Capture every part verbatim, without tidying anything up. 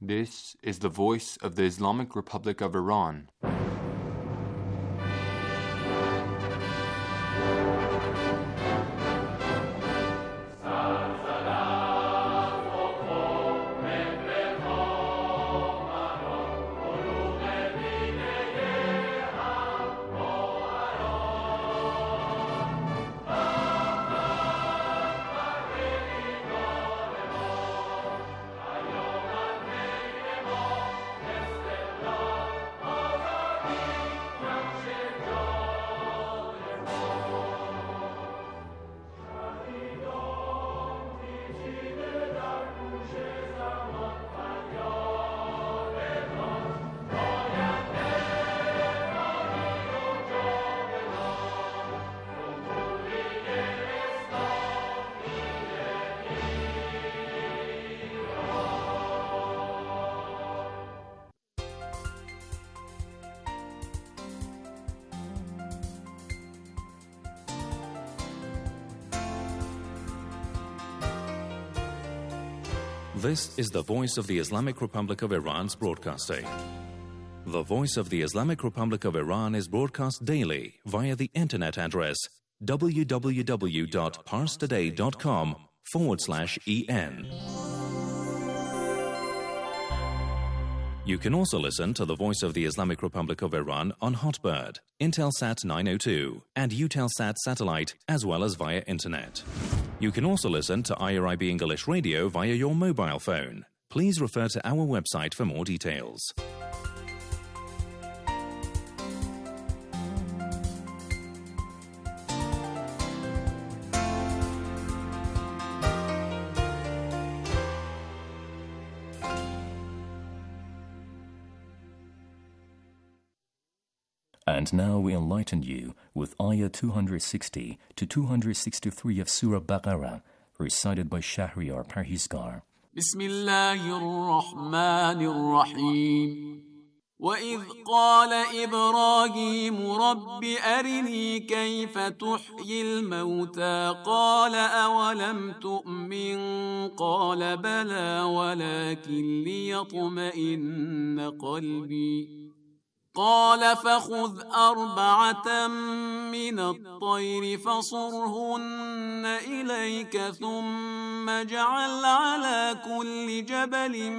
This is the voice of the Islamic Republic of Iran. This is the voice of the Islamic Republic of Iran's broadcasting. The voice of the Islamic Republic of Iran is broadcast daily via the internet address www.parstoday.com forward slash en. You can also listen to the voice of the Islamic Republic of Iran on Hotbird, Intelsat nine oh two, and Eutelsat satellite, as well as via internet. You can also listen to I R I B English Radio via your mobile phone. Please refer to our website for more details. And now we enlighten you with Ayah two sixty to two sixty-three of Surah Baqarah, recited by Shahriar Parhizgar. Bismillahir-Rahmanir-Rahim. وَإِذْ قَالَ إِبْرَاهِيمُ رَبِّ أَرِنِي كَيْفَ تُحْيِي الْمَوْتَى قَالَ أَوَلَمْ تُؤْمِنْ قَالَ بَلَى وَلَكِنْ لِيَطْمَئِنَّ قَلْبِي قال فخذ أربعة من الطير فصرهن إليك ثم اجعل على كل جبل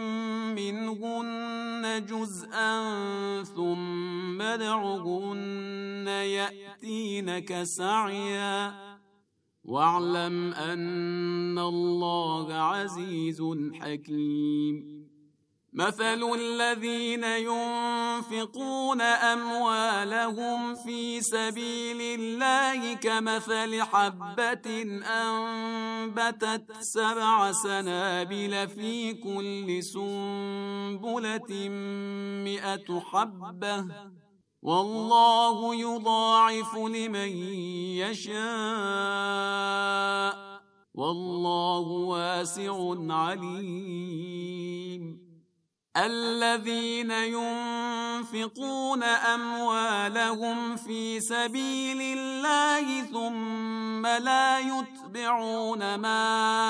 منهن جزءا ثم ادعهن يأتينك سعيا واعلم أن الله عزيز حكيم. مثل الذين ينفقون أموالهم في سبيل الله كمثل حبة أنبتت سبع سنابل في كل سنبلة مئة حبة والله يضاعف لمن يشاء والله واسع عليم. الذين ينفقون أموالهم في سبيل الله ثم لا يتبعون ما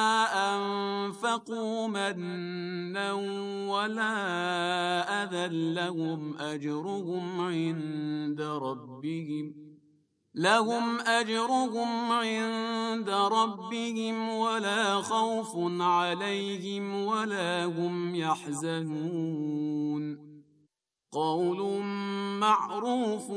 أنفقوا منا ولا أذى لهم أجرهم عند ربهم لهم أجرهم عند ربهم ولا خوف عليهم ولا هم يحزنون. قول معروف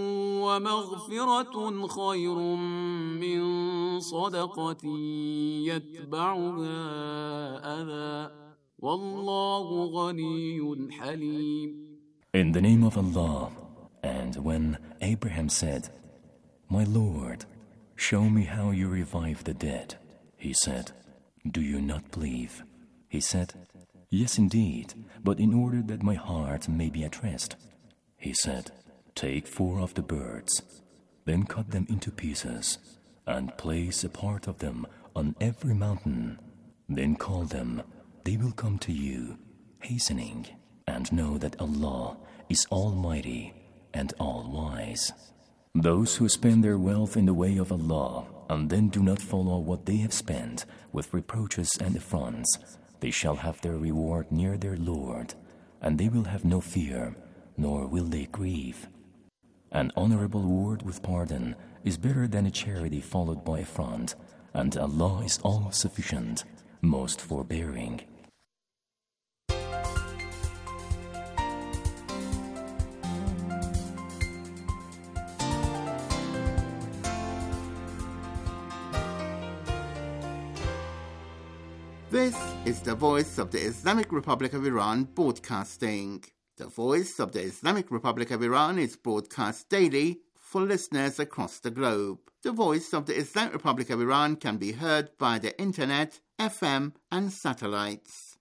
ومغفرة خير من صدقة يتبعها أذى والله غني حليم. In the name of Allah, and when Abraham said, My Lord, show me how you revive the dead. He said, Do you not believe? He said, Yes, indeed, but in order that my heart may be at rest. He said, Take four of the birds, then cut them into pieces, and place a part of them on every mountain. Then call them, they will come to you, hastening, and know that Allah is Almighty and All-Wise. Those who spend their wealth in the way of Allah and then do not follow what they have spent with reproaches and affronts, They shall have their reward near their Lord, and they will have no fear, nor will they grieve. An honorable word with pardon is better than a charity followed by affront, and Allah is all-sufficient, most forbearing. This is the Voice of the Islamic Republic of Iran broadcasting. The Voice of the Islamic Republic of Iran is broadcast daily for listeners across the globe. The Voice of the Islamic Republic of Iran can be heard via the internet, F M and satellites.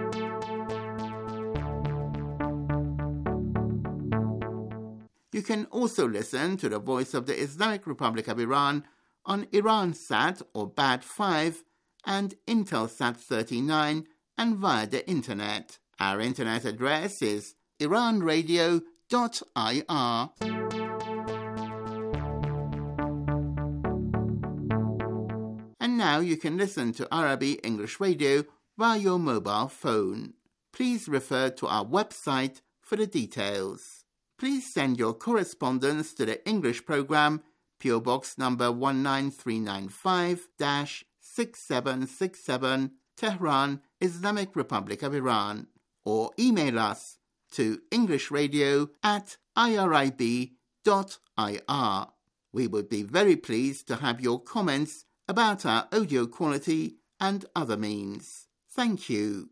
You can also listen to the Voice of the Islamic Republic of Iran on Iransat or B A D five and Intelsat thirty-nine and via the internet. Our internet address is iran radio dot I R. And now you can listen to Arabi English Radio via your mobile phone. Please refer to our website for the details. Please send your correspondence to the English program, P O Box number one nine three nine five, six seven six seven, Tehran, Islamic Republic of Iran, or email us to englishradio at irib dot I R. We would be very pleased to have your comments about our audio quality and other means. Thank you.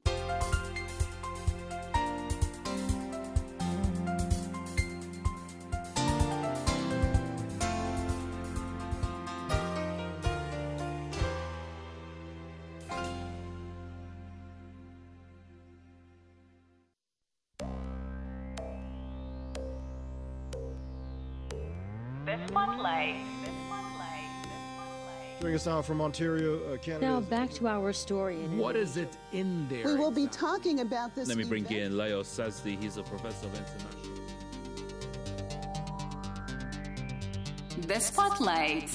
Joining us now from Ontario, uh, Canada. Now back to our story. In what is it in there? We will be talking about this. Let me bring in Leo Sazdi. He's a professor of international. The Spotlight.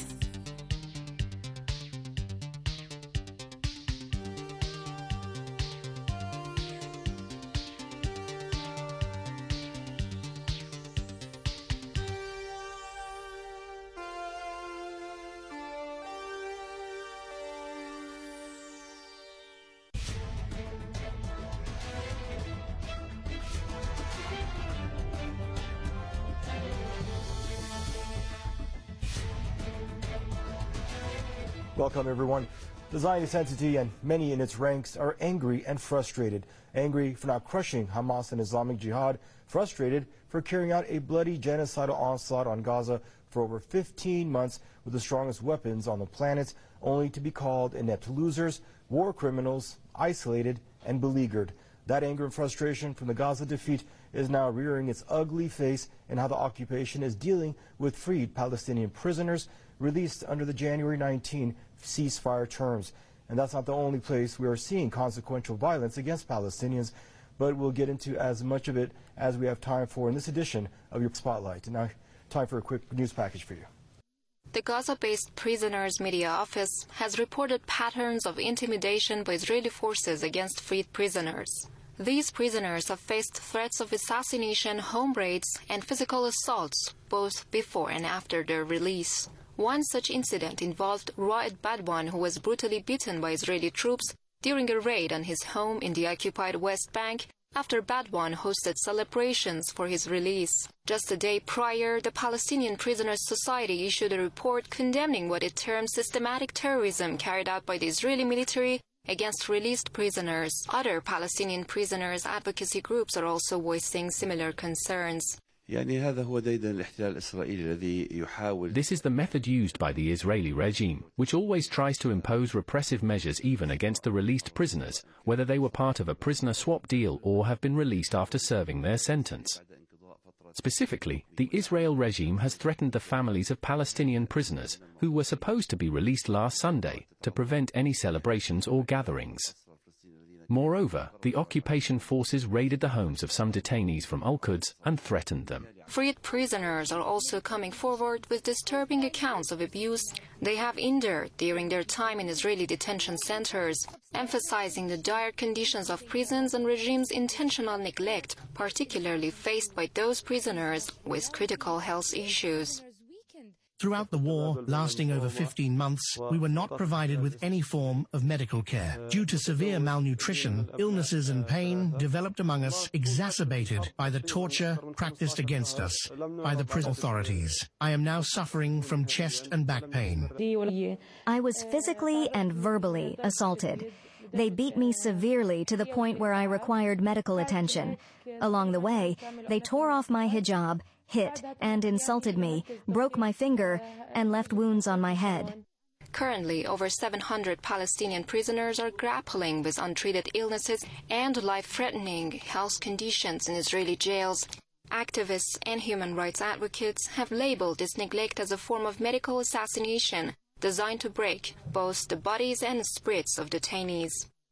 Welcome, everyone. The Zionist entity and many in its ranks are angry and frustrated. Angry for not crushing Hamas and Islamic Jihad, frustrated for carrying out a bloody genocidal onslaught on Gaza for over fifteen months with the strongest weapons on the planet, only to be called inept losers, war criminals, isolated, and beleaguered. That anger and frustration from the Gaza defeat is now rearing its ugly face in how the occupation is dealing with freed Palestinian prisoners released under the January nineteenth ceasefire terms. And that's not the only place we are seeing consequential violence against Palestinians, but we'll get into as much of it as we have time for in this edition of your Spotlight. And now, time for a quick news package for you. The Gaza-based Prisoners Media Office has reported patterns of intimidation by Israeli forces against freed prisoners. These prisoners have faced threats of assassination, home raids, and physical assaults, both before and after their release. One such incident involved Raed Badwan, who was brutally beaten by Israeli troops during a raid on his home in the occupied West Bank after Badwan hosted celebrations for his release. Just a day prior, the Palestinian Prisoners Society issued a report condemning what it termed systematic terrorism carried out by the Israeli military against released prisoners. Other Palestinian prisoners' advocacy groups are also voicing similar concerns. This is the method used by the Israeli regime, which always tries to impose repressive measures even against the released prisoners, whether they were part of a prisoner swap deal or have been released after serving their sentence. Specifically, the Israel regime has threatened the families of Palestinian prisoners who were supposed to be released last Sunday to prevent any celebrations or gatherings. Moreover, the occupation forces raided the homes of some detainees from Al-Quds and threatened them. Freed prisoners are also coming forward with disturbing accounts of abuse they have endured during their time in Israeli detention centers, emphasizing the dire conditions of prisons and regime's intentional neglect, particularly faced by those prisoners with critical health issues. Throughout the war, lasting over fifteen months, we were not provided with any form of medical care. Due to severe malnutrition, illnesses and pain developed among us, exacerbated by the torture practiced against us by the prison authorities. I am now suffering from chest and back pain. I was physically and verbally assaulted. They beat me severely to the point where I required medical attention. Along the way, they tore off my hijab, hit and insulted me, broke my finger, and left wounds on my head. Currently, over seven hundred Palestinian prisoners are grappling with untreated illnesses and life-threatening health conditions in Israeli jails. Activists and human rights advocates have labeled this neglect as a form of medical assassination designed to break both the bodies and spirits of detainees.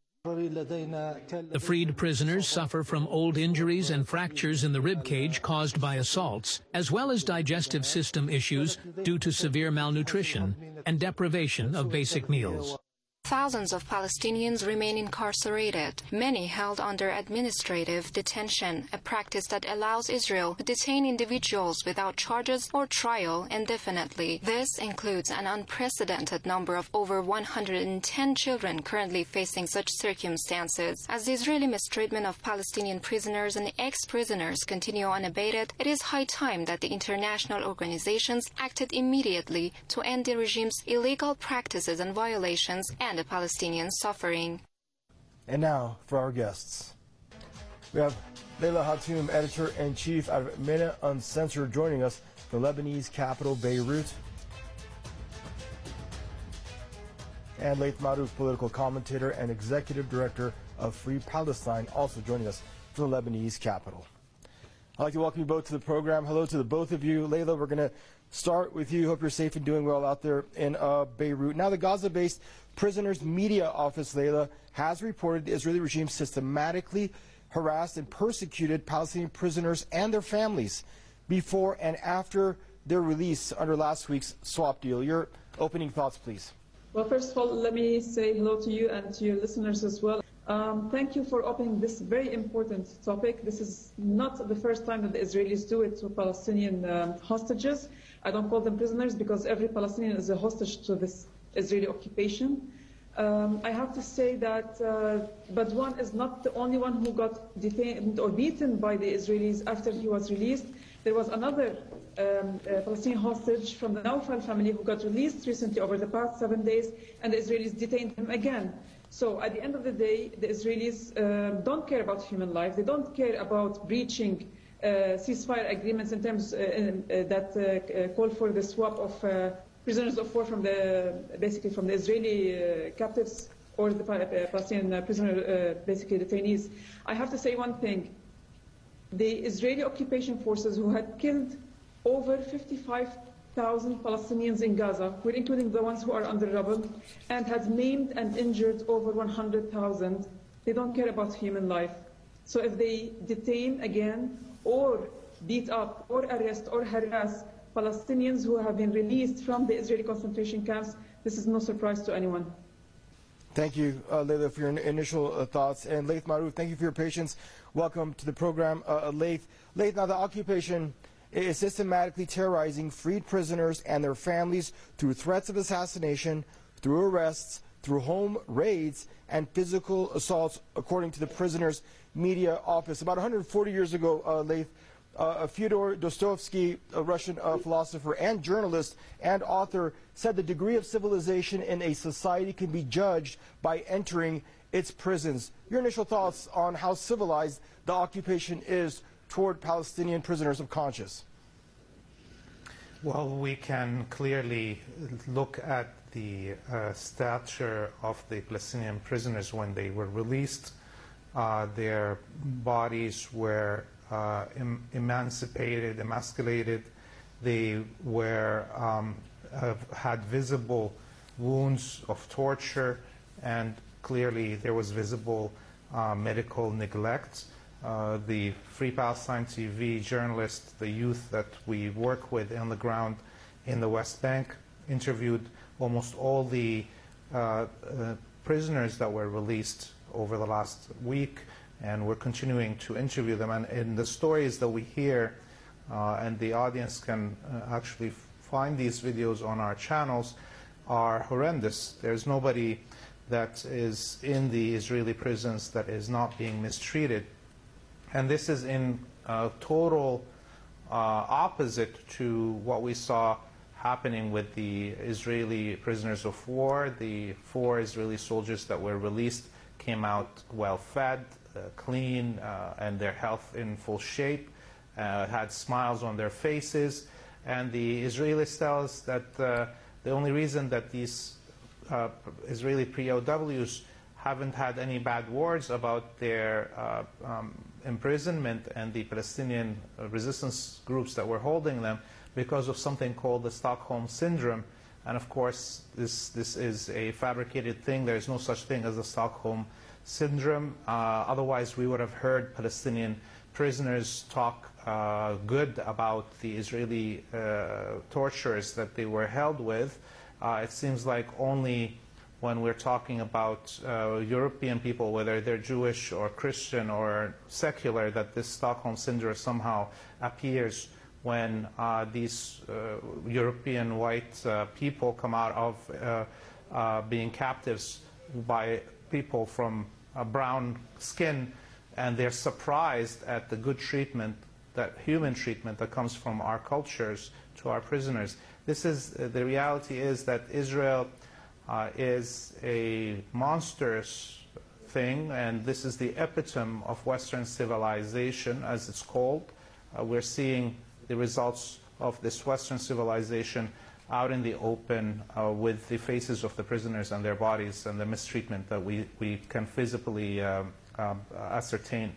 The freed prisoners suffer from old injuries and fractures in the rib cage caused by assaults, as well as digestive system issues due to severe malnutrition and deprivation of basic meals. Thousands of Palestinians remain incarcerated, many held under administrative detention, a practice that allows Israel to detain individuals without charges or trial indefinitely. This includes an unprecedented number of over one hundred ten children currently facing such circumstances. As the Israeli mistreatment of Palestinian prisoners and ex-prisoners continue unabated, it is high time that the international organizations acted immediately to end the regime's illegal practices and violations and the Palestinian suffering. And now for our guests. We have Leila Hatoum, editor-in-chief out of MENA Uncensored, joining us from Lebanese capital Beirut. And Laith Marouf, political commentator and executive director of Free Palestine, also joining us from the Lebanese capital. I'd like to welcome you both to the program. Hello to the both of you. Leila, we're going to start with you. Hope you're safe and doing well out there in uh, Beirut. Now, the Gaza-based Prisoners Media Office, Leila, has reported the Israeli regime systematically harassed and persecuted Palestinian prisoners and their families before and after their release under last week's swap deal. Your opening thoughts, please. Well, first of all, let me say hello to you and to your listeners as well. Um, thank you for opening this very important topic. This is not the first time that the Israelis do it to Palestinian um, hostages. I don't call them prisoners because every Palestinian is a hostage to this Israeli occupation. Um, I have to say that uh, Badwan is not the only one who got detained or beaten by the Israelis after he was released. There was another um, uh, Palestinian hostage from the Naufal family who got released recently over the past seven days, and the Israelis detained him again. So at the end of the day, the Israelis uh, don't care about human life. They don't care about breaching uh, ceasefire agreements in terms uh, in, uh, that uh, call for the swap of uh, prisoners of war from the basically from the Israeli uh, captives or the uh, Palestinian uh, prisoner, uh, basically detainees. I have to say one thing: the Israeli occupation forces, who had killed over fifty-five thousand Palestinians in Gaza, including the ones who are under rubble, and had maimed and injured over one hundred thousand. They don't care about human life. So if they detain again, or beat up, or arrest, or harass Palestinians who have been released from the Israeli concentration camps, this is no surprise to anyone. Thank you, uh, Leila, for your initial uh, thoughts. And Laith Marouf, thank you for your patience. Welcome to the program, uh, Laith. Laith, now the occupation is systematically terrorizing freed prisoners and their families through threats of assassination, through arrests, through home raids, and physical assaults, according to the Prisoners Media Office. About one hundred forty years ago, uh, Laith, uh, Fyodor Dostoevsky, a Russian uh, philosopher and journalist and author, said the degree of civilization in a society can be judged by entering its prisons. Your initial thoughts on how civilized the occupation is toward Palestinian prisoners of conscience? Well, we can clearly look at the uh, stature of the Palestinian prisoners when they were released. Uh, their bodies were uh, em emancipated, emasculated. They were um, uh, had visible wounds of torture, and clearly there was visible uh, medical neglect. Uh, the Free Palestine T V journalists, the youth that we work with on the ground in the West Bank, interviewed almost all the uh, uh, prisoners that were released over the last week, and we're continuing to interview them. And in the stories that we hear, uh, and the audience can uh, actually find these videos on our channels, are horrendous. There's nobody that is in the Israeli prisons that is not being mistreated. And this is in uh, total uh, opposite to what we saw happening with the Israeli prisoners of war. The four Israeli soldiers that were released came out well-fed, uh, clean, uh, and their health in full shape, uh, had smiles on their faces. And the Israelis tell us that uh, the only reason that these uh, Israeli P O Ws haven't had any bad words about their uh, um, imprisonment and the Palestinian resistance groups that were holding them because of something called the Stockholm Syndrome. And of course, this, this is a fabricated thing. There is no such thing as the Stockholm Syndrome. Uh, otherwise, we would have heard Palestinian prisoners talk uh, good about the Israeli uh, tortures that they were held with. Uh, it seems like only when we're talking about uh, European people, whether they're Jewish or Christian or secular, that this Stockholm Syndrome somehow appears when uh, these uh, European white uh, people come out of uh, uh, being captives by people from uh, brown skin, and they're surprised at the good treatment, that human treatment that comes from our cultures to our prisoners. This is, uh, the reality is that Israel uh, is a monstrous thing, and this is the epitome of Western civilization, as it's called. Uh, we're seeing the results of this Western civilization out in the open uh, with the faces of the prisoners and their bodies and the mistreatment that we, we can physically uh, uh, ascertain.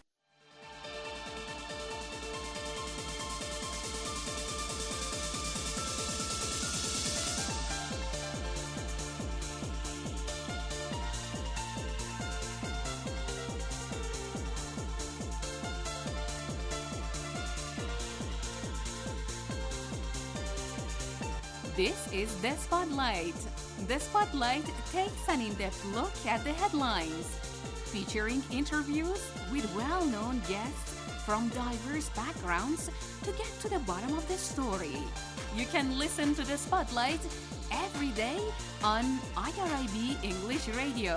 This is The Spotlight. The Spotlight takes an in-depth look at the headlines, featuring interviews with well-known guests from diverse backgrounds to get to the bottom of the story. You can listen to The Spotlight every day on I R I B English Radio.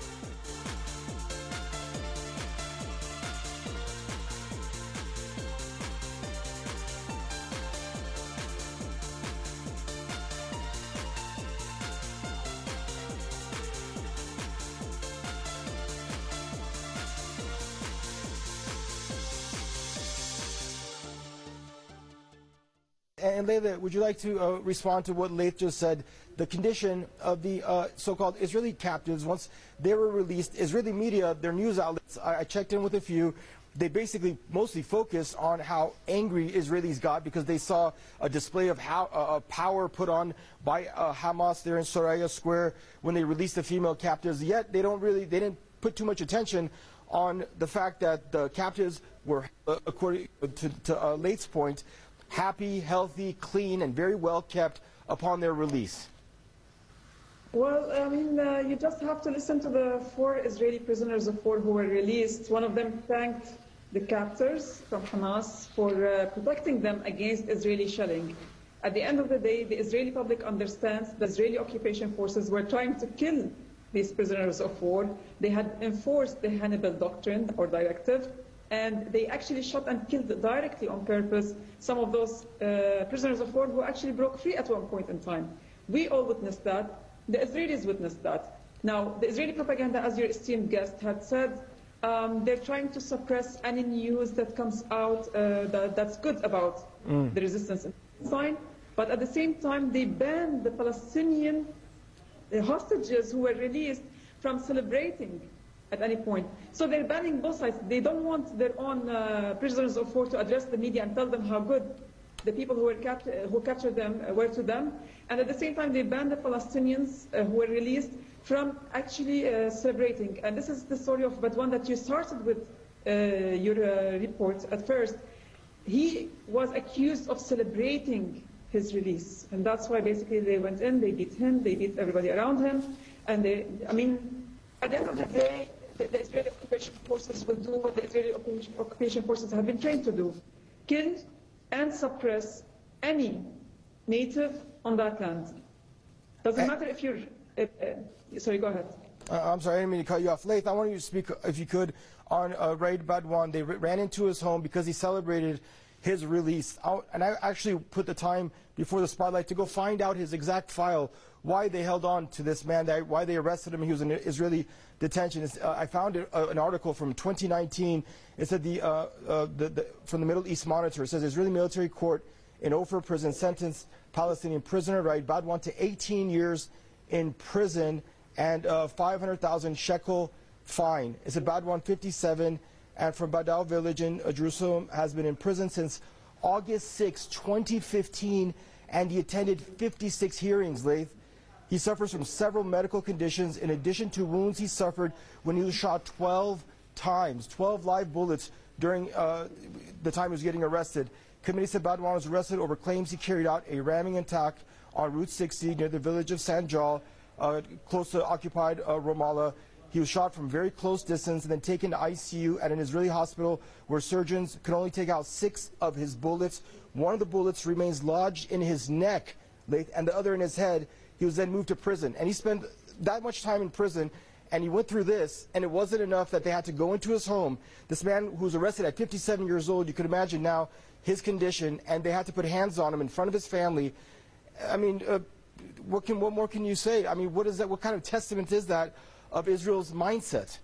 And Layla, would you like to uh, respond to what Laith just said? The condition of the uh, so-called Israeli captives, once they were released, Israeli media, their news outlets, I, I checked in with a few, they basically mostly focused on how angry Israelis got because they saw a display of how, uh, power put on by uh, Hamas there in Soraya Square when they released the female captives. Yet they don't really, they didn't put too much attention on the fact that the captives were, uh, according to, to uh, Laith's point, happy, healthy, clean, and very well kept upon their release? Well, I mean, uh, you just have to listen to the four Israeli prisoners of war who were released. One of them thanked the captors from Hamas for uh, protecting them against Israeli shelling. At the end of the day, the Israeli public understands the Israeli occupation forces were trying to kill these prisoners of war. They had enforced the Hannibal Doctrine or directive, and they actually shot and killed directly on purpose some of those uh, prisoners of war who actually broke free at one point in time. We all witnessed that. The Israelis witnessed that. Now, the Israeli propaganda, as your esteemed guest had said, um, they're trying to suppress any news that comes out uh, that, that's good about mm. the resistance in Palestine, but at the same time, they banned the Palestinian the hostages who were released from celebrating at any point. So they're banning both sides. They don't want their own uh, prisoners of war to address the media and tell them how good the people who were capt who captured them uh, were to them. And at the same time, they banned the Palestinians uh, who were released from actually uh, celebrating. And this is the story of Badwan that you started with uh, your uh, report at first. He was accused of celebrating his release. And that's why basically they went in, they beat him, they beat everybody around him. And they, I mean, at the end of the day, the, the Israeli occupation forces will do what the Israeli occupation forces have been trained to do. Kill and suppress any native on that land. Doesn't matter if you're, uh, uh, sorry, go ahead. Uh, I'm sorry, I didn't mean to cut you off. Laith, I want you to speak, if you could, on uh, Raid Badwan. They ran into his home because he celebrated his release. I, and I actually put the time before the spotlight to go find out his exact file, why they held on to this man, that, why they arrested him. He was in Israeli detention. Uh, I found it, uh, an article from twenty nineteen. It said the, uh, uh, the, the from the Middle East Monitor. It says Israeli military court in Ofer prison sentenced Palestinian prisoner Raid Badwan to eighteen years in prison and uh, five hundred thousand shekel fine. It's a Badwan fifty-seven, and from Badal village in uh, Jerusalem, has been in prison since August sixth, twenty fifteen, and he attended fifty-six hearings, Laith. He suffers from several medical conditions in addition to wounds he suffered when he was shot twelve times, twelve live bullets during uh, the time he was getting arrested. Committee said Badwan was arrested over claims he carried out a ramming attack on Route sixty near the village of Sanjal, uh, close to occupied uh, Ramallah. He was shot from very close distance and then taken to I C U at an Israeli hospital where surgeons could only take out six of his bullets. One of the bullets remains lodged in his neck, and the other in his head. He was then moved to prison. And he spent that much time in prison, and he went through this, and it wasn't enough that they had to go into his home. This man who was arrested at fifty-seven years old, you could imagine now his condition, and they had to put hands on him in front of his family. I mean, uh, what, can, what more can you say? I mean, what is that? What kind of testament is that of Israel's mindset?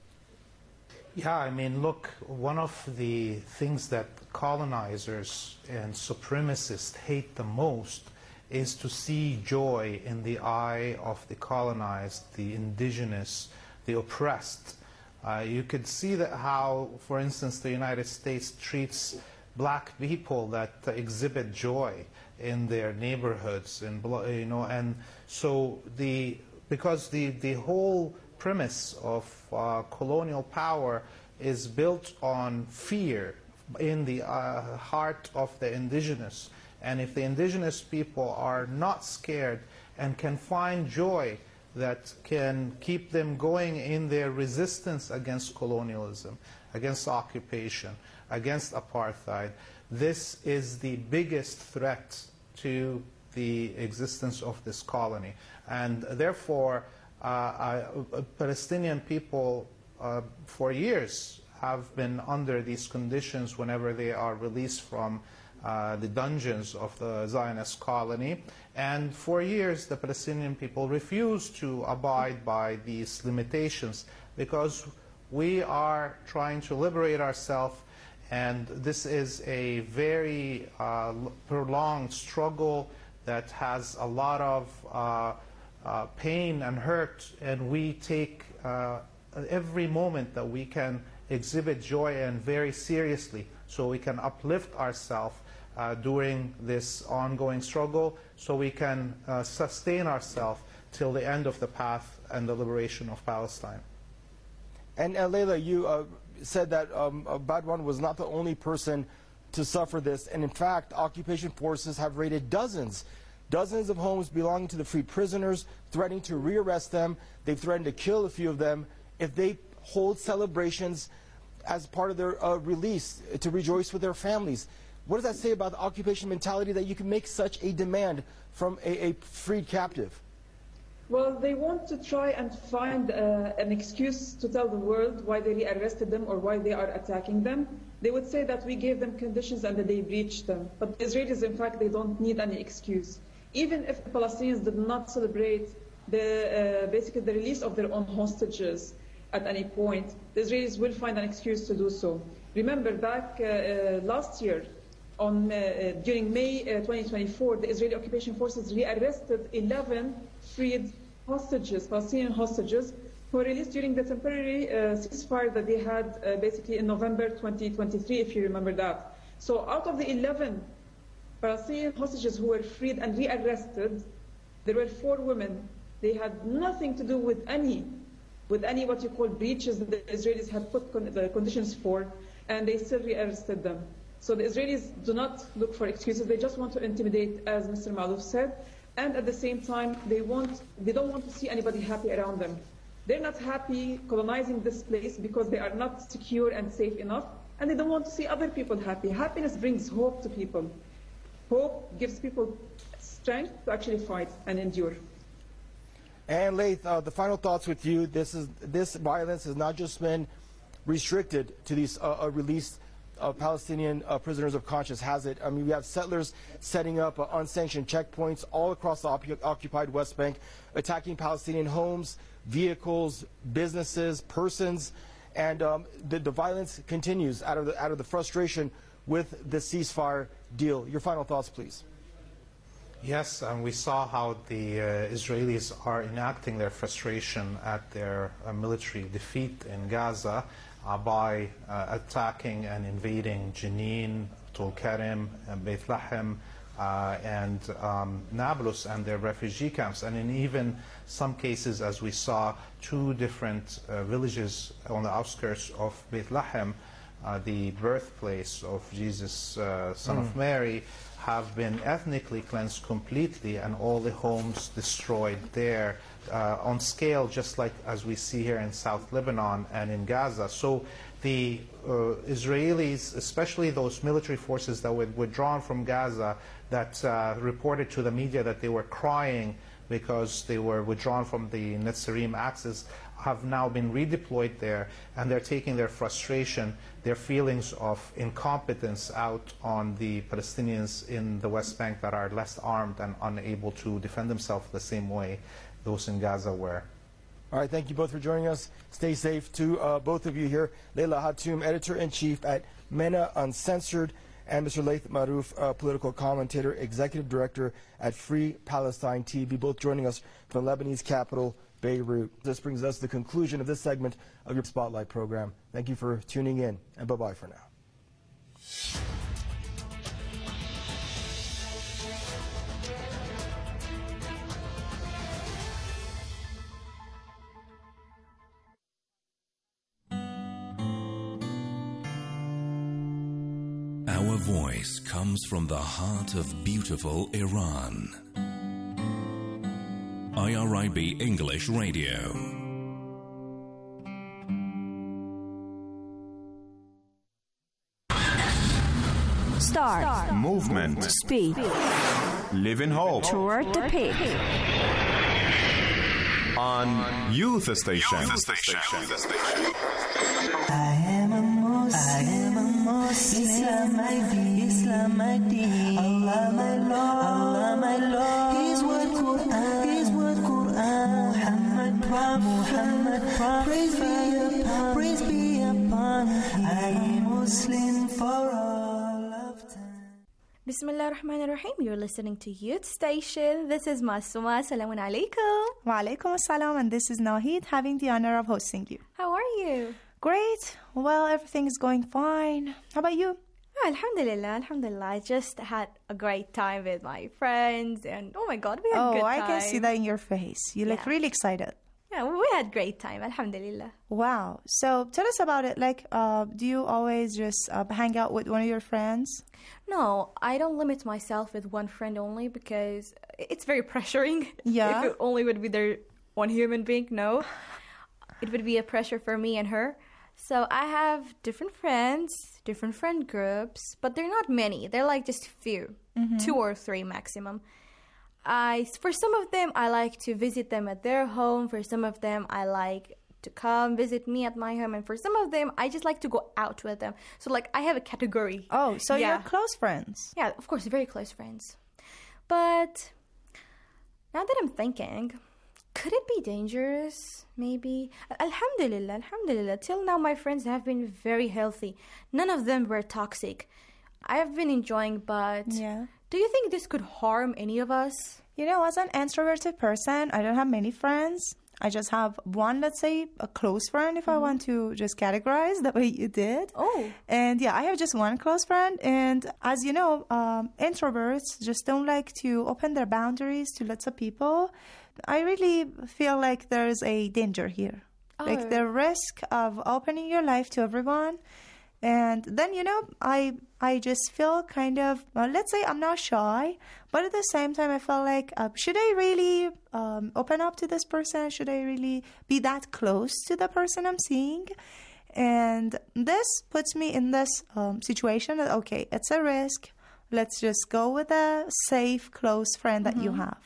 Yeah, I mean, look, one of the things that colonizers and supremacists hate the most is to see joy in the eye of the colonized, the indigenous, the oppressed. Uh, you could see that how, for instance, the United States treats black people that uh, exhibit joy in their neighborhoods, and you know, and so the because the the whole premise of uh, colonial power is built on fear in the uh, heart of the indigenous. And if the indigenous people are not scared and can find joy that can keep them going in their resistance against colonialism, against occupation, against apartheid, this is the biggest threat to the existence of this colony. And therefore, uh, I, uh, Palestinian people uh, for years have been under these conditions whenever they are released from Uh, the dungeons of the Zionist colony, and for years the Palestinian people refused to abide by these limitations because we are trying to liberate ourselves, and this is a very uh, prolonged struggle that has a lot of uh, uh, pain and hurt, and we take uh, every moment that we can exhibit joy and very seriously, so we can uplift ourselves Uh, during this ongoing struggle, so we can uh, sustain ourselves till the end of the path and the liberation of Palestine. And uh, Layla, you uh, said that um, uh, Badwan was not the only person to suffer this, and in fact, occupation forces have raided dozens, dozens of homes belonging to the freed prisoners, threatening to rearrest them. They've threatened to kill a few of them if they hold celebrations as part of their uh, release to rejoice with their families. What does that say about the occupation mentality that you can make such a demand from a, a freed captive? Well, they want to try and find uh, an excuse to tell the world why they rearrested them or why they are attacking them. They would say that we gave them conditions and that they breached them. But the Israelis, in fact, they don't need any excuse. Even if the Palestinians did not celebrate the, uh, basically the release of their own hostages at any point, the Israelis will find an excuse to do so. Remember, back uh, uh, last year, On, uh, during May uh, twenty twenty-four, the Israeli occupation forces rearrested eleven freed hostages, Palestinian hostages, who were released during the temporary uh, ceasefire that they had uh, basically in November twenty twenty-three, if you remember that. So out of the eleven Palestinian hostages who were freed and rearrested, there were four women They had nothing to do with any, with any what you call breaches that the Israelis had put con- the conditions for, and they still re-arrested them. So the Israelis do not look for excuses. They just want to intimidate, as Mister Malouf said, and at the same time, they want, they don't want to see anybody happy around them. They're not happy colonizing this place because they are not secure and safe enough, and they don't want to see other people happy. Happiness brings hope to people. Hope gives people strength to actually fight and endure. And Laith, uh, the final thoughts with you. This is this violence has not just been restricted to these uh, uh, released uh, Palestinian uh, prisoners of conscience, has it? I mean, we have settlers setting up uh, unsanctioned checkpoints all across the op- occupied West Bank, attacking Palestinian homes, vehicles, businesses, persons, and um, the, the violence continues out of the out of the frustration with the ceasefire deal. Your final thoughts, please. Yes, and we saw how the uh, Israelis are enacting their frustration at their uh, military defeat in Gaza uh, by uh, attacking and invading Jenin, Tulkarem, and Beit Lahem, uh, and um, Nablus and their refugee camps. And in even some cases, as we saw, two different uh, villages on the outskirts of Beit Lahem, uh, the birthplace of Jesus, uh, son mm. of Mary, have been ethnically cleansed completely, and all the homes destroyed there uh, on scale, just like as we see here in South Lebanon and in Gaza. So the uh, Israelis, especially those military forces that were withdrawn from Gaza, that uh, reported to the media that they were crying because they were withdrawn from the Netzarim axis, have now been redeployed there, and they're taking their frustration, their feelings of incompetence out on the Palestinians in the West Bank that are less armed and unable to defend themselves the same way those in Gaza were. All right, thank you both for joining us. Stay safe to uh, both of you here. Leila Hatoum, Editor-in-Chief at MENA Uncensored, and Mister Laith Marouf, uh, political commentator, Executive Director at Free Palestine T V, both joining us from the Lebanese capital, Beirut. This brings us to the conclusion of this segment of your Spotlight program. Thank you for tuning in, and bye-bye for now. Our voice comes from the heart of beautiful Iran. I R I B English Radio. Start. Start. Movement. Speed. Live in hope. Toward the peak. On Youth Station. Youth Station. I am a Muslim. I am a Muslim. Islam my deen. Islam my deen. Allah my Lord. Allah my Lord. His word Quran. His word Quran. Muhammad Prophet. Muhammad Prophet. Praise be upon. Praise be upon. I am Muslim for all of time. Bismillah ar-Rahman ar-Rahim. You're listening to Youth Station. This is Masuma. Salamun alaikum. Wa alaikum assalam. And this is Nahid, having the honor of hosting you. How are you? Great. Well, everything is going fine. How about you? Oh, alhamdulillah, alhamdulillah. I just had a great time with my friends, and oh my God, we had oh, a good time. time. I can see that in your face. You yeah. look really excited. Yeah, we had great time, alhamdulillah. Wow. So tell us about it. Like, uh, do you always just uh, hang out with one of your friends? No, I don't limit myself with one friend only because it's very pressuring. Yeah. If it only would be there one human being, no. It would be a pressure for me and her. So I have different friends, different friend groups, but they're not many. They're like just few, mm-hmm. two or three maximum. I, for some of them, I like to visit them at their home. For some of them, I like to come visit me at my home. And for some of them, I just like to go out with them. So like I have a category. Oh, so yeah. you're close friends. Yeah, of course, very close friends. But now that I'm thinking, could it be dangerous? Maybe. Alhamdulillah, alhamdulillah. Till now, my friends have been very healthy. None of them were toxic. I've been enjoying, but yeah. Do you think this could harm any of us? You know, as an introverted person, I don't have many friends. I just have one, let's say, a close friend, if mm-hmm. I want to just categorize the way you did. Oh. And yeah, I have just one close friend. And as you know, um, introverts just don't like to open their boundaries to lots of people. I really feel like there's a danger here. Oh. Like the risk of opening your life to everyone. And then, you know, I I just feel kind of, well, let's say I'm not shy, but at the same time I feel like, uh, should I really um, open up to this person? Should I really be that close to the person I'm seeing? And this puts me in this um, situation that, okay, it's a risk. Let's just go with a safe, close friend that mm-hmm. you have.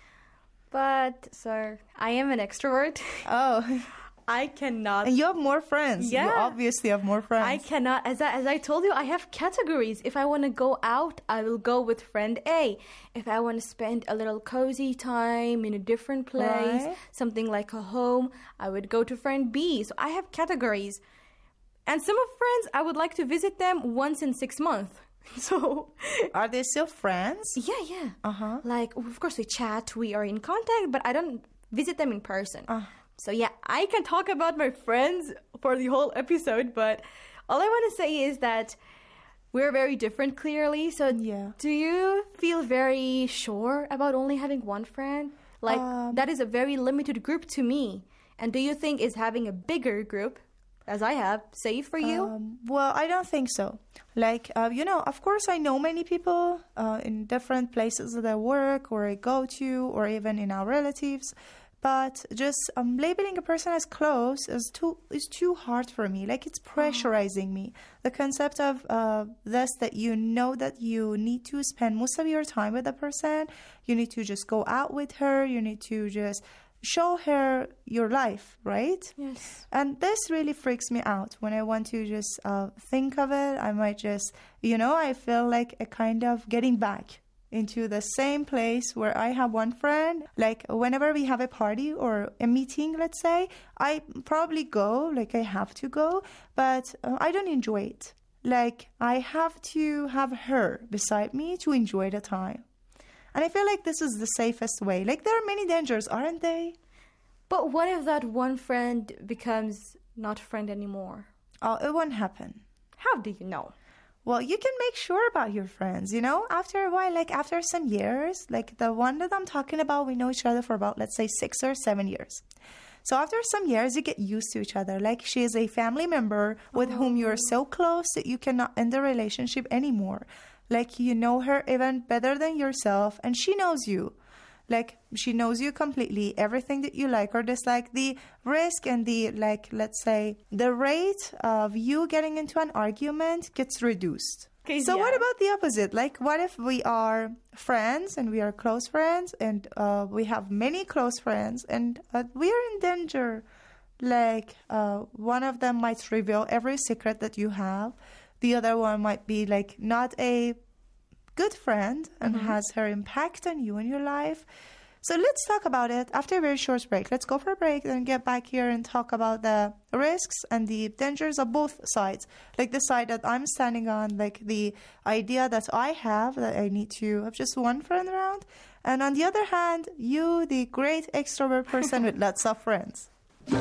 But, sir, I am an extrovert. Oh. I cannot. And you have more friends. Yeah. You obviously have more friends. I cannot. As I, as I told you, I have categories. If I want to go out, I will go with friend A. If I want to spend a little cozy time in a different place, right. something like a home, I would go to friend B. So I have categories. And some of friends, I would like to visit them once in six months. So, are they still friends? Yeah, yeah. Uh-huh. Like, of course, we chat, we are in contact, but I don't visit them in person. Uh. So, yeah, I can talk about my friends for the whole episode, but all I want to say is that we're very different, clearly. So, yeah. do you feel very sure about only having one friend? Like, um, that is a very limited group to me. And do you think is having a bigger group, as I have, safe for you? Um, well, I don't think so. Like, uh, you know, of course I know many people uh, in different places that I work or I go to or even in our relatives. But just um, labeling a person as close is too is too hard for me. Like, it's pressurizing me. The concept of uh, this, that you know that you need to spend most of your time with a person. You need to just go out with her. You need to just show her your life, right? Yes. And this really freaks me out. When I want to just uh, think of it, I might just, you know, I feel like a kind of getting back into the same place where I have one friend. Like, whenever we have a party or a meeting, let's say, I probably go, like I have to go, but uh, I don't enjoy it. Like, I have to have her beside me to enjoy the time. And I feel like this is the safest way. Like, there are many dangers, aren't they? But what if that one friend becomes not a friend anymore? Oh, it won't happen. How do you know? Well, you can make sure about your friends, you know? After a while, like after some years, like the one that I'm talking about, we know each other for about, let's say, six or seven years. So after some years, you get used to each other. Like, she is a family member with oh. whom you're so close that you cannot end the relationship anymore. Like, you know her even better than yourself, and she knows you. Like, she knows you completely, everything that you like or dislike. The risk and the, like, let's say, the rate of you getting into an argument gets reduced. Okay, so yeah. What about the opposite? Like, what if we are friends and we are close friends and uh, we have many close friends and uh, we are in danger? Like, uh, one of them might reveal every secret that you have. The other one might be, like, not a good friend and mm-hmm. has her impact on you and your life. So let's talk about it after a very short break. Let's go for a break and get back here and talk about the risks and the dangers of both sides. Like the side that I'm standing on, like the idea that I have that I need to have just one friend around. And on the other hand, you, the great extrovert person with lots of friends.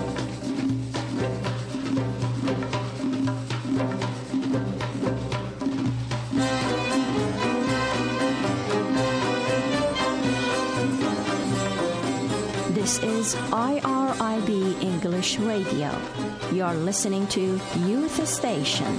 This is I R I B English Radio. You're listening to Youth Station.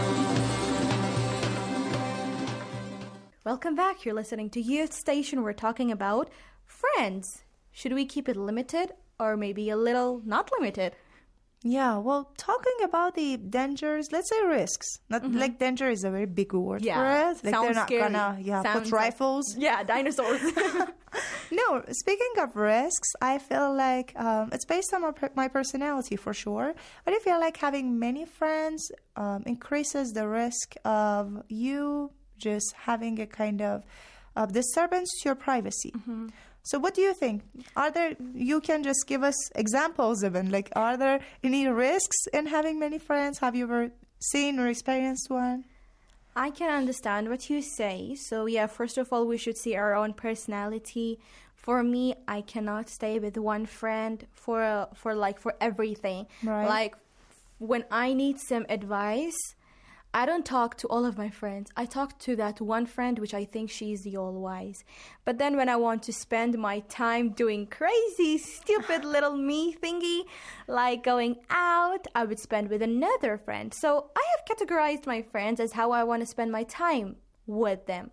Welcome back. You're listening to Youth Station. We're talking about friends. Should we keep it limited or maybe a little not limited? Yeah, well, talking about the dangers, let's say risks. Not mm-hmm. like danger is a very big word yeah. for it. Like, Sounds they're not scary. gonna yeah, Sounds put rifles. Like, yeah, dinosaurs. No, speaking of risks, I feel like um, it's based on my, my personality for sure. But I feel like having many friends um, increases the risk of you just having a kind of, of disturbance to your privacy. Mm-hmm. So what do you think? Are there, you can just give us examples even, like, are there any risks in having many friends? Have you ever seen or experienced one? I can understand what you say. So yeah, first of all, we should see our own personality. For me, I cannot stay with one friend for, uh, for like, for everything. Right. Like, when I need some advice, I don't talk to all of my friends. I talk to that one friend, which I think she's the all-wise. But then when I want to spend my time doing crazy, stupid little me thingy, like going out, I would spend with another friend. So I have categorized my friends as how I want to spend my time with them.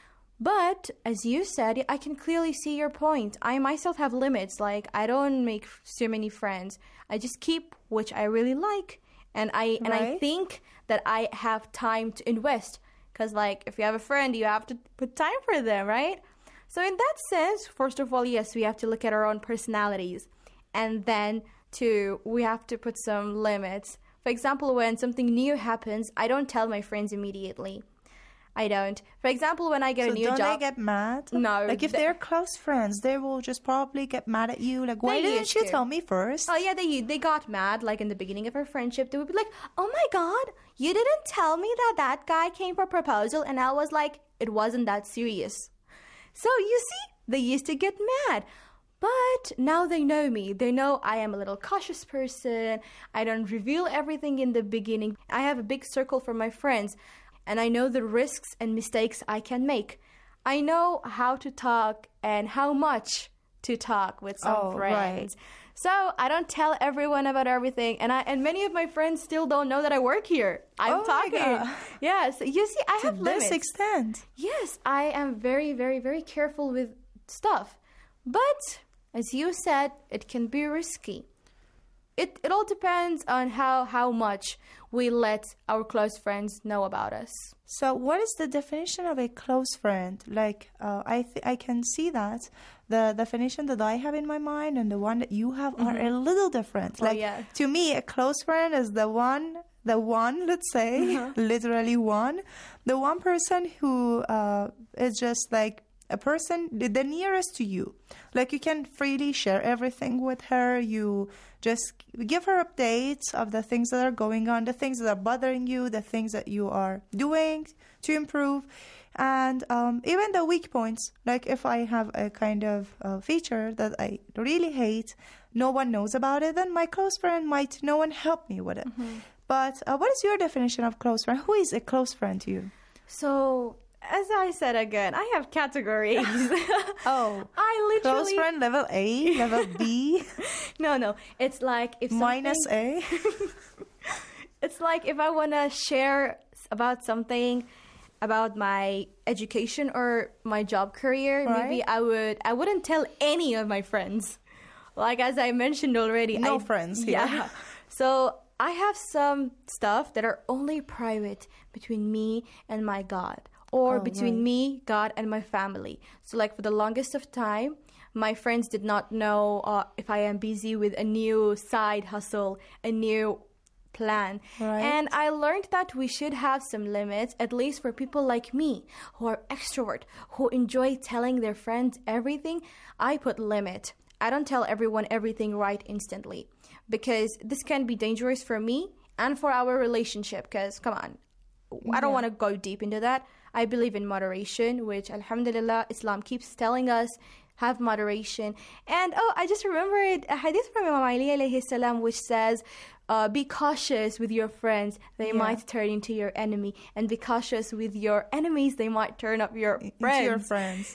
But, as you said, I can clearly see your point. I myself have limits. Like, I don't make so many friends. I just keep which I really like. And I and Right. I think that I have time to invest. Because, like, if you have a friend, you have to put time for them, right? So in that sense, first of all, yes, we have to look at our own personalities. And then, two, we have to put some limits. For example, when something new happens, I don't tell my friends immediately. I don't. For example, when I get so a new don't job... they get mad? No. Like, if th- they're close friends, they will just probably get mad at you. Like, why They didn't used you to. tell me first? Oh, yeah, they they got mad, like, in the beginning of our friendship. They would be like, oh, my God, you didn't tell me that that guy came for a proposal. And I was like, it wasn't that serious. So, you see, they used to get mad. But now they know me. They know I am a little cautious person. I don't reveal everything in the beginning. I have a big circle for my friends. And I know the risks and mistakes I can make. I know how to talk and how much to talk with some Oh, friends. So I don't tell everyone about everything. And I and many of my friends still don't know that I work here. I'm Oh my talking. God. Yeah, so you see, I To have limits. this extent. Yes, I am very, very, very careful with stuff. But, as you said, it can be risky. It it all depends on how, how much we let our close friends know about us. So, what is the definition of a close friend? Like, uh, I th- I can see that the definition that I have in my mind and the one that you have are Mhm. a little different. Oh, Like, yeah. to me, a close friend is the one, the one, let's say, Uh-huh. literally one, the one person who uh, is just like a person, the, the nearest to you. Like, you can freely share everything with her. You just give her updates of the things that are going on, the things that are bothering you, the things that you are doing to improve, and um, even the weak points. Like, if I have a kind of uh, feature that I really hate, no one knows about it, then my close friend might know and help me with it. But uh, what is your definition of close friend? Who is a close friend to you? So, as I said again, I have categories. Oh, I literally... close friend level A, level B, No, no. It's like if minus something- A. It's like if I want to share about something about my education or my job career, Right. maybe I would I wouldn't tell any of my friends. Like, as I mentioned already, No I, friends here. Yeah. So I have some stuff that are only private between me and my God, or Oh, between right. me, God, and my family. So, like, for the longest of time, my friends did not know uh, if I am busy with a new side hustle, a new plan. Right. And I learned that we should have some limits, at least for people like me, who are extrovert, who enjoy telling their friends everything. I put limit. I don't tell everyone everything right instantly, because this can be dangerous for me and for our relationship, because, come on, I don't Yeah. want to go deep into that. I believe in moderation, which, alhamdulillah, Islam keeps telling us, have moderation. And, oh, I just remembered a hadith from Imam Ali alayhi salam, which says, uh, be cautious with your friends. They Yeah. might turn into your enemy. And be cautious with your enemies. They might turn up your friends. Into your friends.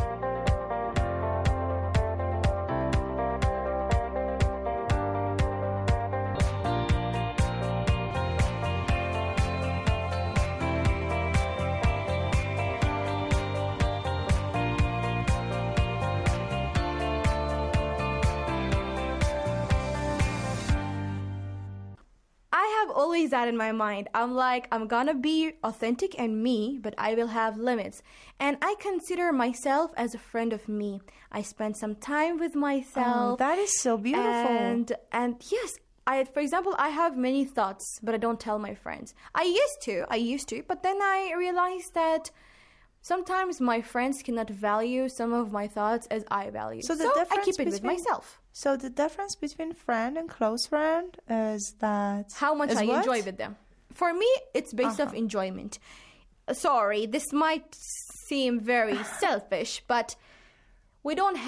I have always that in my mind. I'm like, I'm gonna be authentic and me, but I will have limits. And I consider myself as a friend of me. I spend some time with myself. Oh, that is so beautiful. And and yes, I for example, I have many thoughts, but I don't tell my friends. I used to, I used to, but then I realized that sometimes my friends cannot value some of my thoughts as I value. So So, the I difference keep it with between- myself. So the difference between friend and close friend is that How much is I what? enjoy with them. For me, it's based off Uh-huh. enjoyment. Sorry, this might seem very selfish, but we don't have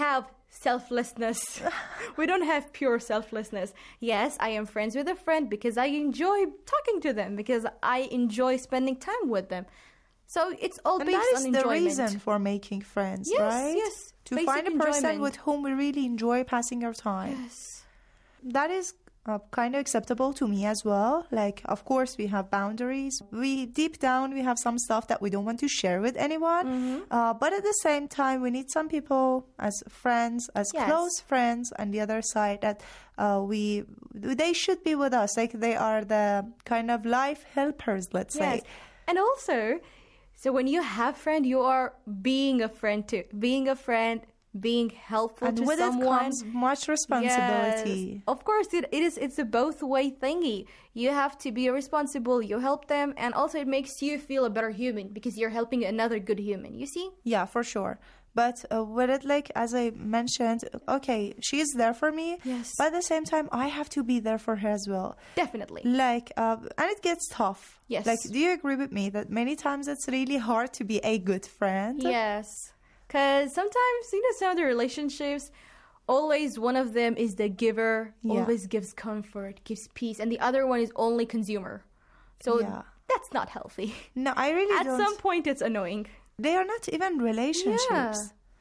selflessness. We don't have pure selflessness. Yes, I am friends with a friend because I enjoy talking to them, because I enjoy spending time with them. So it's all and based that is on enjoyment. the reason for making friends, yes, right? Yes, to basic find a person enjoyment. with whom we really enjoy passing our time. Yes. That is uh, kind of acceptable to me as well. Like, of course, we have boundaries. We, deep down, we have some stuff that we don't want to share with anyone. Mm-hmm. Uh, but at the same time, we need some people as friends, as Yes. close friends on the other side that uh, we, they should be with us. Like, they are the kind of life helpers, let's Yes. say. And also, so when you have friend, you are being a friend too. Being a friend, being helpful And to with someone. it comes much responsibility. Yes. Of course, it, it is. It's a both way thingy. You have to be responsible. You help them, and also it makes you feel a better human because you're helping another good human. You see? Yeah, for sure. But uh, with it, like, as I mentioned, okay, she is there for me. Yes. But at the same time, I have to be there for her as well. Definitely. Like, uh, and it gets tough. Yes. Like, do you agree with me that many times it's really hard to be a good friend? Yes. Because sometimes, you know, some of the relationships, always one of them is the giver, Yeah. always gives comfort, gives peace, and the other one is only consumer. So Yeah. that's not healthy. No, I really At don't. some point, it's annoying. They are not even relationships. Yeah.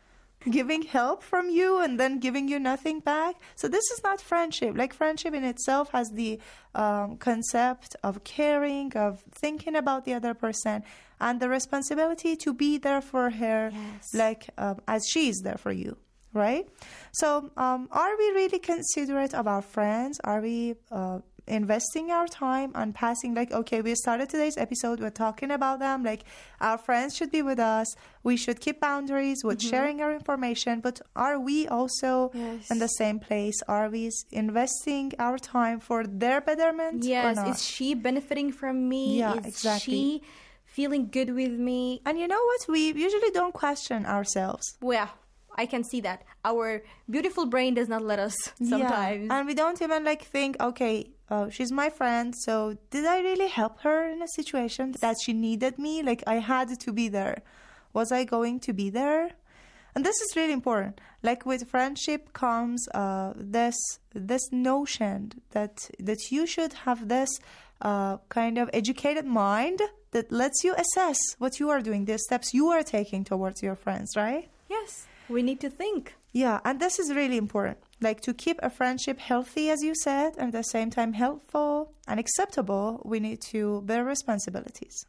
Giving help from you and then giving you nothing back. So this is not friendship. Like, friendship in itself has the um, concept of caring, of thinking about the other person, and the responsibility to be there for her, Yes. like um, as she is there for you, right? So um, are we really considerate of our friends? Are we uh, investing our time on passing, like, okay, we started today's episode, we're talking about them, like, our friends should be with us, we should keep boundaries with Mhm. sharing our information, but are we also Yes. in the same place? Are we s- investing our time for their betterment or Yes. not? Is she benefiting from me? Yeah, is exactly. she feeling good with me? And you know what? We usually don't question ourselves. Well, I can see that. Our beautiful brain does not let us sometimes. Yeah. And we don't even like think, okay, uh, she's my friend, so did I really help her in a situation that she needed me? Like, I had to be there. Was I going to be there? And this is really important. Like, with friendship comes uh, this this notion that that you should have this uh, kind of educated mind that lets you assess what you are doing, the steps you are taking towards your friends, right? Yes. We need to think. Yeah, and this is really important. Like, to keep a friendship healthy, as you said, and at the same time helpful and acceptable, we need to bear responsibilities.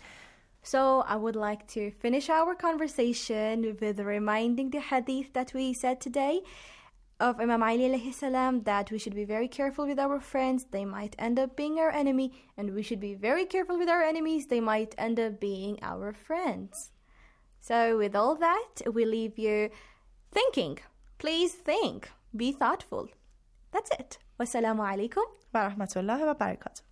So I would like to finish our conversation with reminding the hadith that we said today of Imam Ali alayhi salam, that we should be very careful with our friends. They might end up being our enemy. And we should be very careful with our enemies. They might end up being our friends. So with all that, we leave you thinking. Please think. Be thoughtful. That's it. Wassalamu alaikum wa rahmatullahi wa barakatuh.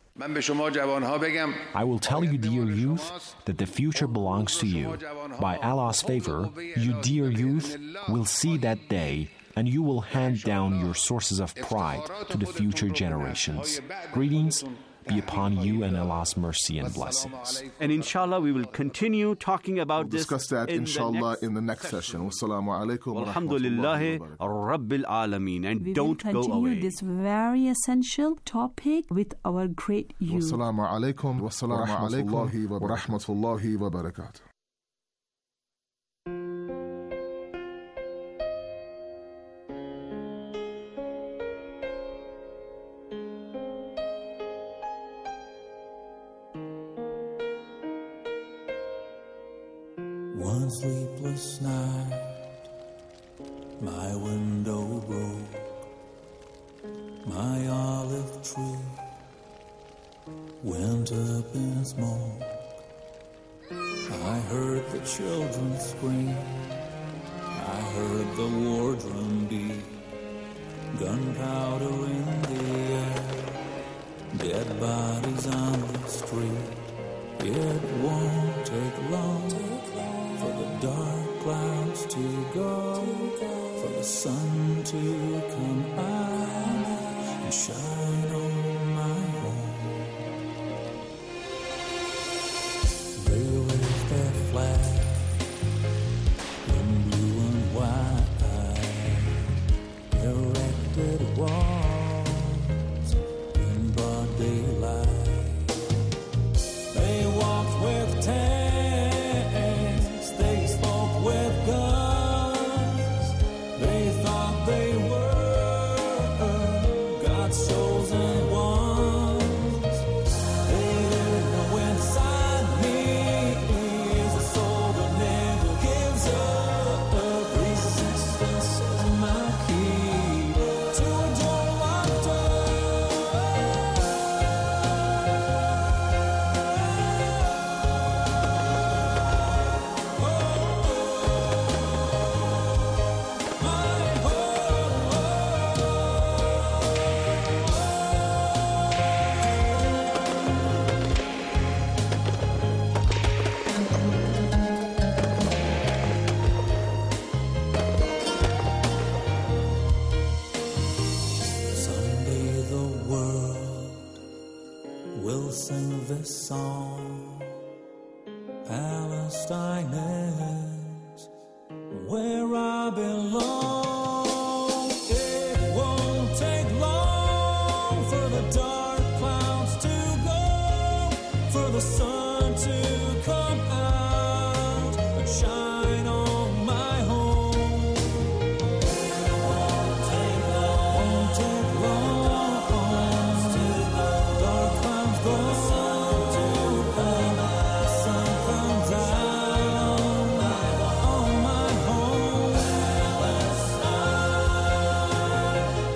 I will tell you, dear youth, that the future belongs to you. By Allah's favor, you, dear youth, will see that day, and you will hand down your sources of pride to the future generations. Greetings be upon you and Allah's mercy and blessings. And inshallah, we will continue talking about we'll this. discuss that, in inshallah, the next in the next session. Wassalamu alaikum wa Alhamdulillahi Rabbil Alameen. And We don't will go continue away. this very essential topic with our great youth. Wassalamu alaikum wa rahmatullahi wa rahmatullahi wa barakatuh. One sleepless night, my window broke, my olive tree went up in smoke. I heard the children scream, I heard the war drum beat, gunpowder in the air, dead bodies on the street. It won't take long for the dark clouds to go, for the sun to come out and shine on my home. They wave their flag in blue and white, song. Palestine is where I belong. It won't take long for the dark clouds to go, for the sun to come out and shine on my home. It won't take long, won't take long to go, dark clouds go, the sun to come out, the sun comes out on my home. Palestine,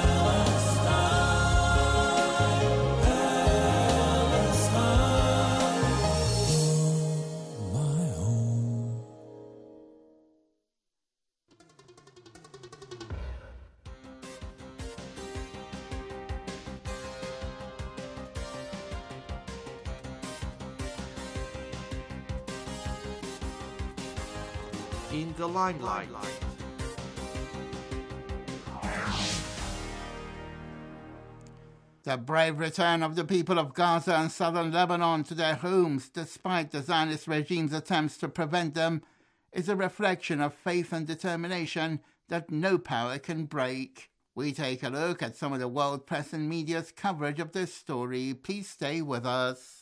Palestine, Palestine, my home. In the limelight. The brave return of the people of Gaza and southern Lebanon to their homes, despite the Zionist regime's attempts to prevent them, is a reflection of faith and determination that no power can break. We take a look at some of the world press and media's coverage of this story. Please stay with us.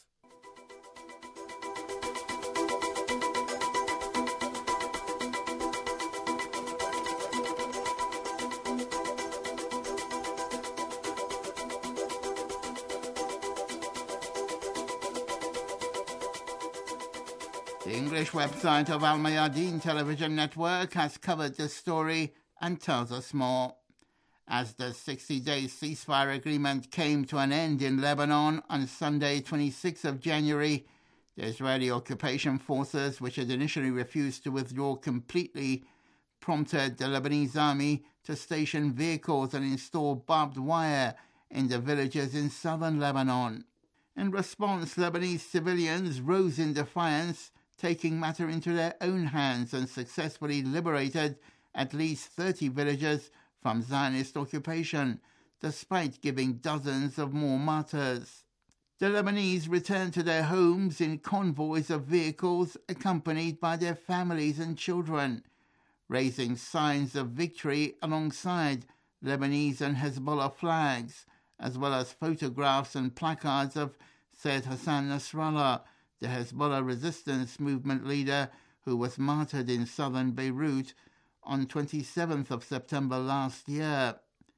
The English website of Al Mayadeen Television Network has covered this story and tells us more. As the sixty-day ceasefire agreement came to an end in Lebanon on Sunday, twenty-sixth of January, the Israeli occupation forces, which had initially refused to withdraw completely, prompted the Lebanese army to station vehicles and install barbed wire in the villages in southern Lebanon. In response, Lebanese civilians rose in defiance, taking matter into their own hands and successfully liberated at least thirty villages from Zionist occupation, despite giving dozens of more martyrs. The Lebanese returned to their homes in convoys of vehicles accompanied by their families and children, raising signs of victory alongside Lebanese and Hezbollah flags, as well as photographs and placards of Sayyid Hassan Nasrallah, the Hezbollah resistance movement leader who was martyred in southern Beirut on twenty-seventh of September last year.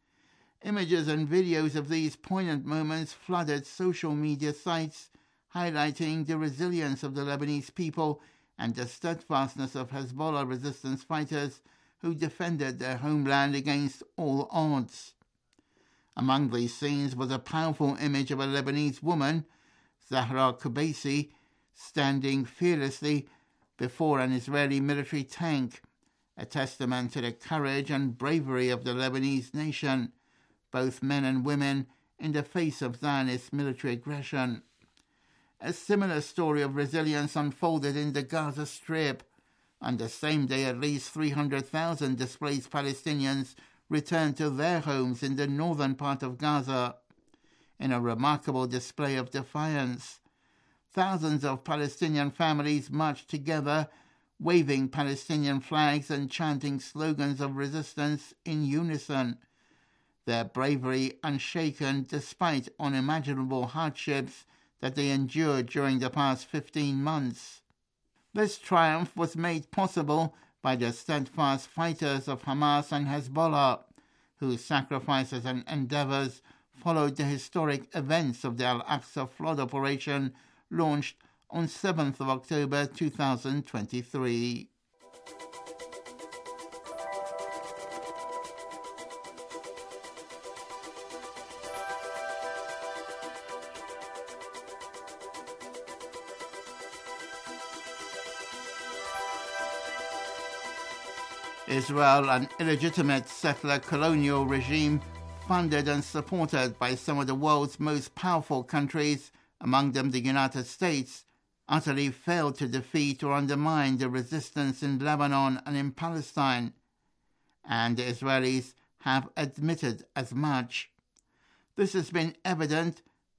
Images and videos of these poignant moments flooded social media sites, highlighting the resilience of the Lebanese people and the steadfastness of Hezbollah resistance fighters who defended their homeland against all odds. Among these scenes was a powerful image of a Lebanese woman, Zahra Kubaisi, standing fearlessly before an Israeli military tank, a testament to the courage and bravery of the Lebanese nation, both men and women, in the face of Zionist military aggression. A similar story of resilience unfolded in the Gaza Strip. On the same day, at least three hundred thousand displaced Palestinians returned to their homes in the northern part of Gaza. In a remarkable display of defiance, thousands of Palestinian families marched together, waving Palestinian flags and chanting slogans of resistance in unison, their bravery unshaken despite unimaginable hardships that they endured during the past fifteen months. This triumph was made possible by the steadfast fighters of Hamas and Hezbollah, whose sacrifices and endeavors followed the historic events of the Al-Aqsa flood operation launched on seventh of October two thousand twenty-three. Israel, an illegitimate settler colonial regime funded and supported by some of the world's most powerful countries, among them the United States, utterly failed to defeat or undermine the resistance in Lebanon and in Palestine, and the Israelis have admitted as much. This has been evident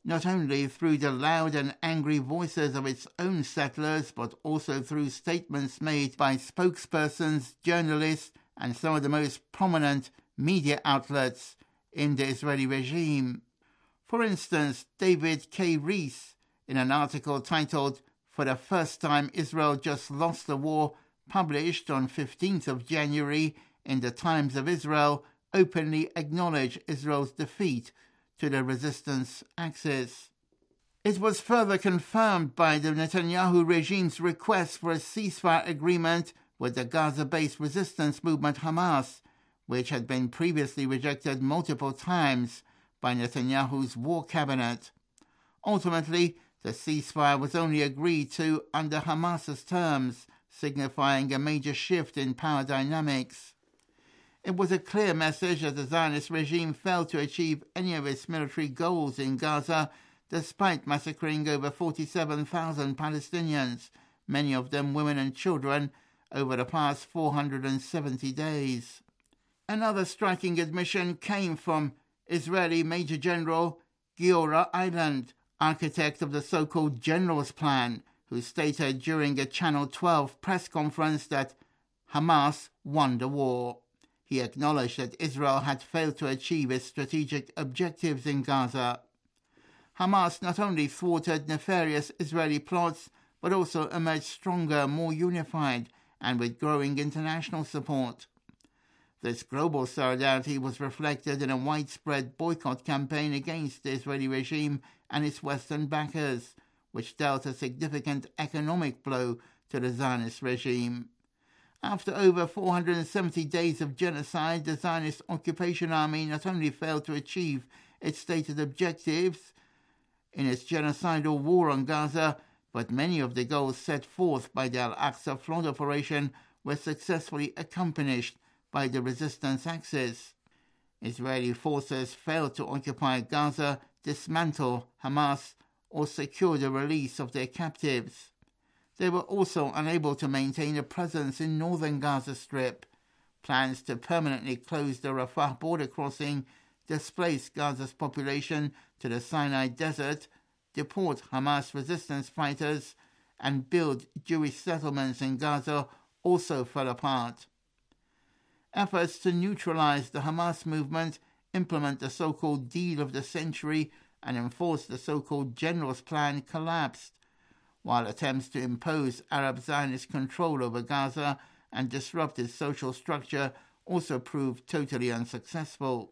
not only through the loud and angry voices of its own settlers, but also through statements made by spokespersons, journalists, and some of the most prominent media outlets in the Israeli regime. For instance, David K. Rees, in an article titled "For the First Time Israel Just Lost the War," published on fifteenth of January in the Times of Israel, openly acknowledged Israel's defeat to the resistance Axis. It was further confirmed by the Netanyahu regime's request for a ceasefire agreement with the Gaza-based resistance movement Hamas, which had been previously rejected multiple times by Netanyahu's war cabinet. Ultimately, the ceasefire was only agreed to under Hamas's terms, signifying a major shift in power dynamics. It was a clear message that the Zionist regime failed to achieve any of its military goals in Gaza, despite massacring over forty-seven thousand Palestinians, many of them women and children, over the past four hundred seventy days. Another striking admission came from Israeli Major General Giora Eiland, architect of the so-called General's Plan, who stated during a Channel twelve press conference that Hamas won the war. He acknowledged that Israel had failed to achieve its strategic objectives in Gaza. Hamas not only thwarted nefarious Israeli plots, but also emerged stronger, more unified, and with growing international support. This global solidarity was reflected in a widespread boycott campaign against the Israeli regime and its Western backers, which dealt a significant economic blow to the Zionist regime. After over four hundred seventy days of genocide, the Zionist occupation army not only failed to achieve its stated objectives in its genocidal war on Gaza, but many of the goals set forth by the Al-Aqsa flood operation were successfully accomplished by the resistance Axis. Israeli forces failed to occupy Gaza, dismantle Hamas, or secure the release of their captives. They were also unable to maintain a presence in northern Gaza Strip. Plans to permanently close the Rafah border crossing, displace Gaza's population to the Sinai Desert, deport Hamas resistance fighters, and build Jewish settlements in Gaza also fell apart. Efforts to neutralize the Hamas movement, implement the so-called deal of the century, and enforce the so-called General's Plan collapsed, while attempts to impose Arab Zionist control over Gaza and disrupt its social structure also proved totally unsuccessful.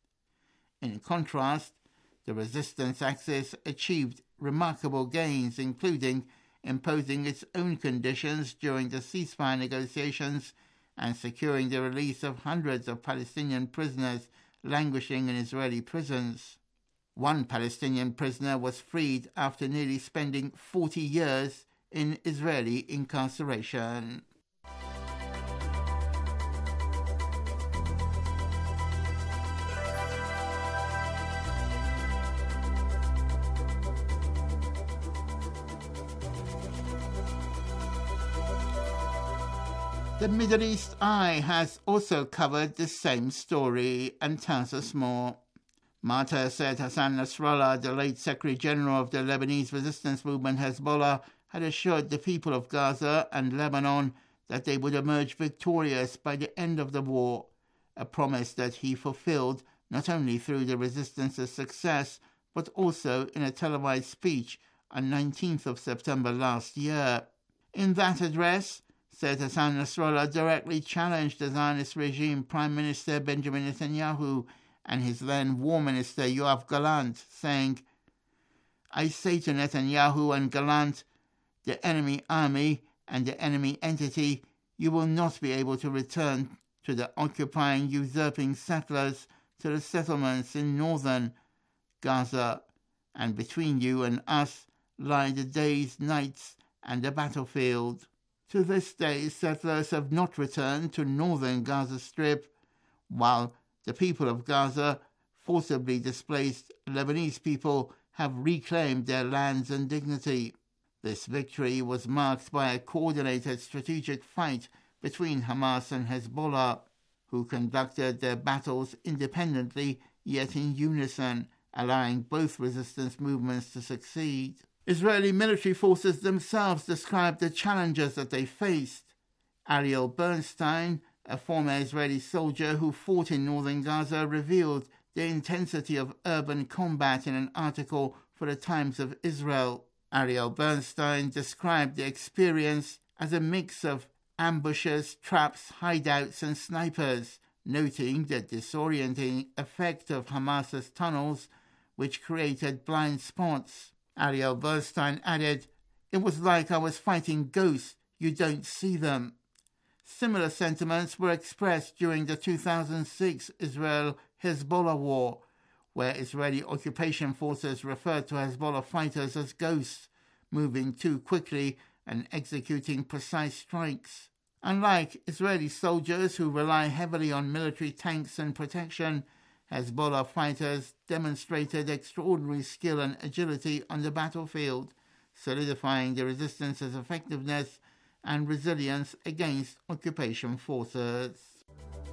In contrast, the resistance Axis achieved remarkable gains, including imposing its own conditions during the ceasefire negotiations and securing the release of hundreds of Palestinian prisoners languishing in Israeli prisons. One Palestinian prisoner was freed after nearly spending forty years in Israeli incarceration. The Middle East Eye has also covered the same story and tells us more. Martyr said Hassan Nasrallah, the late Secretary General of the Lebanese resistance movement Hezbollah, had assured the people of Gaza and Lebanon that they would emerge victorious by the end of the war, a promise that he fulfilled not only through the resistance's success, but also in a televised speech on nineteenth of September last year. In that address, said Hassan Nasrallah directly challenged the Zionist regime Prime Minister Benjamin Netanyahu and his then War Minister Yoav Gallant, saying, "I say to Netanyahu and Gallant, the enemy army and the enemy entity, you will not be able to return to the occupying, usurping settlers to the settlements in northern Gaza, and between you and us lie the days, nights, and the battlefield." To this day, settlers have not returned to northern Gaza Strip, while the people of Gaza, forcibly displaced Lebanese people, have reclaimed their lands and dignity. This victory was marked by a coordinated strategic fight between Hamas and Hezbollah, who conducted their battles independently yet in unison allowing both resistance movements to succeed. Israeli military forces themselves described the challenges that they faced. Ariel Bernstein, a former Israeli soldier who fought in northern Gaza, revealed the intensity of urban combat in an article for the Times of Israel. Ariel Bernstein described the experience as a mix of ambushes, traps, hideouts, and snipers, noting the disorienting effect of Hamas's tunnels, which created blind spots. Ariel Bernstein added, "It was like I was fighting ghosts. You don't see them." Similar sentiments were expressed during the two thousand six Israel-Hezbollah war, where Israeli occupation forces referred to Hezbollah fighters as ghosts, moving too quickly and executing precise strikes. Unlike Israeli soldiers who rely heavily on military tanks and protection, Hezbollah fighters demonstrated extraordinary skill and agility on the battlefield, solidifying the resistance's effectiveness and resilience against occupation forces.